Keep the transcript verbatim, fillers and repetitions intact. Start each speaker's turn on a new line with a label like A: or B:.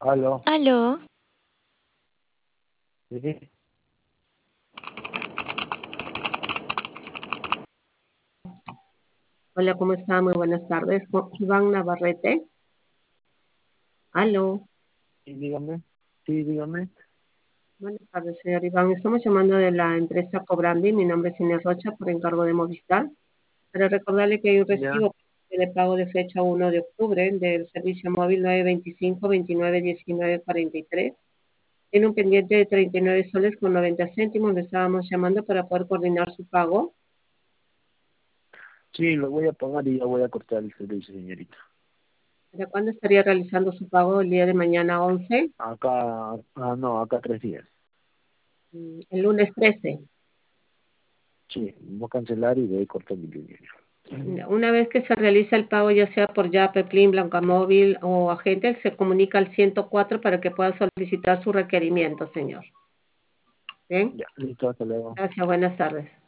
A: Aló,
B: Aló,
A: sí,
C: Hola, ¿cómo está? Muy buenas tardes. Con Iván Navarrete. Aló.
A: sí, dígame, sí, dígame.
C: Buenas tardes, señor Iván. Estamos llamando de la empresa Cobrandi. Mi nombre es Inés Rocha, por encargo de Movistar. Para recordarle que hay un
A: Ya,
C: recibo de pago de fecha uno de octubre del servicio móvil nueve veinticinco veintinueve diecinueve cuarenta y tres. Tiene un pendiente de treinta y nueve soles con noventa céntimos. Le estábamos llamando para poder coordinar su pago.
A: sí, lo voy a pagar y ya voy a cortar el servicio, señorita.
C: ¿Para cuándo estaría realizando su pago? El día de mañana once,
A: Acá, ah, no, acá tres días.
C: mm, el lunes trece.
A: Sí, voy a cancelar y voy a cortar mi línea.
C: Una vez que se realiza el pago, ya sea por Yape, Plin, Blancamóvil o agente, se comunica al ciento cuatro para que pueda solicitar su requerimiento, señor. ¿Bien?
A: Ya, listo, hasta luego.
C: Gracias, buenas tardes.